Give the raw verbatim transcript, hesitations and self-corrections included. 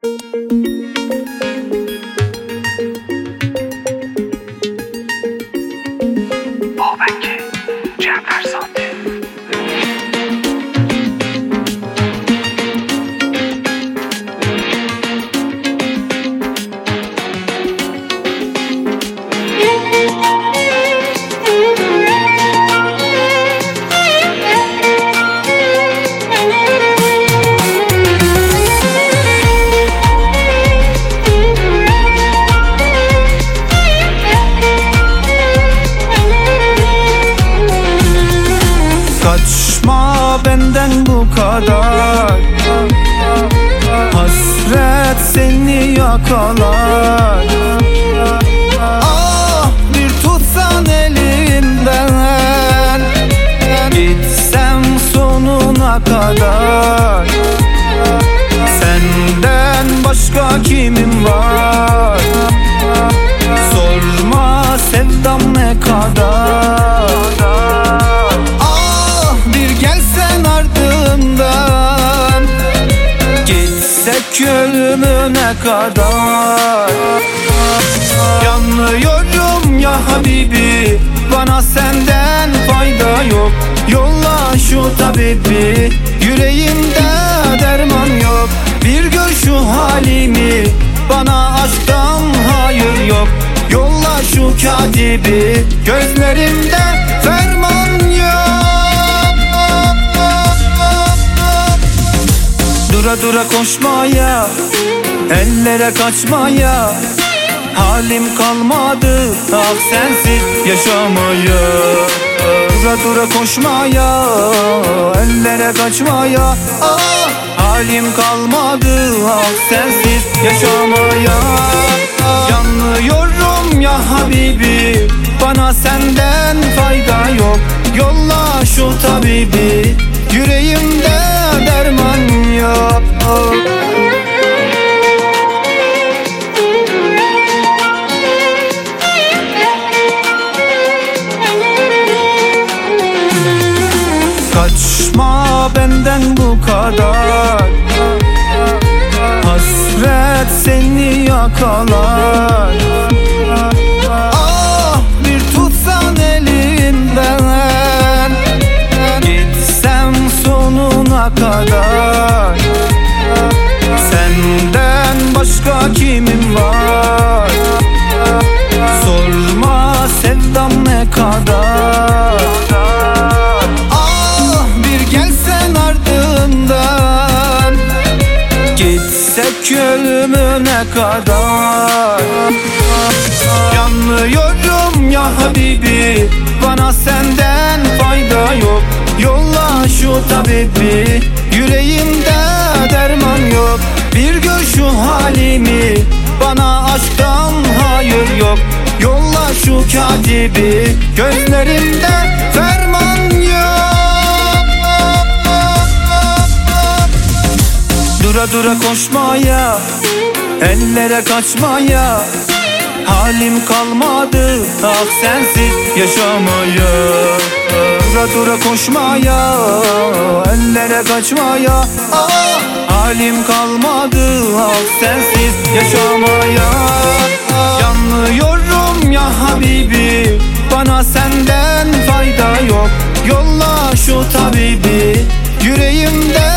O belki Cevher Sandi. Kaçma benden bu kadar, hasret seni yakalar. Ah, bir tutsan elimden, gitsem sonuna kadar. Senden başka kimim var? Sorma sevdam ne kadar. Ölümüne kadar yanıyorum ya Habibi, bana senden fayda yok. Yolla şu tabibi, yüreğimde derman yok. Bir gör şu halimi, bana aşktan hayır yok. Yolla şu katibi, gözlerimde ferman yok. Dura dura koşmaya, ellere kaçmaya halim kalmadı, ah sensiz yaşamaya. Dura dura koşmaya, ellere kaçmaya, ah halim kalmadı, ah sensiz yaşamaya. Yanıyorum ya Habibi, bana senden fayda yok. Yolla şu tabibi, yüreğimde derman yok. Kaçma benden bu kadar, hasret seni yakalar. Ah, bir tutsan elimden, gitsem sonuna kadar. Senden başka kimim var? Sorma sevdam ne kadar. Ah, bir gelsen ardından, gitsek ölümüne kadar. Yanıyorum ya Habibi, bana senden fayda yok. Yolla şu tabibi, yüreğimde derman yok. Bir gör şu halimi, bana aşktan hayır yok. Yolla şu katibi, gözlerimde ferman yok. Dura dura koşmaya, ellere kaçmaya halim kalmadı, ah sensiz yaşamaya. Dura dura koşmaya, ellere kaçmaya, ah halim kalmadı, ah sensiz yaşamaya. Yanıyorum ya Habibi, bana senden fayda yok. Yolla şu tabibi, yüreğimde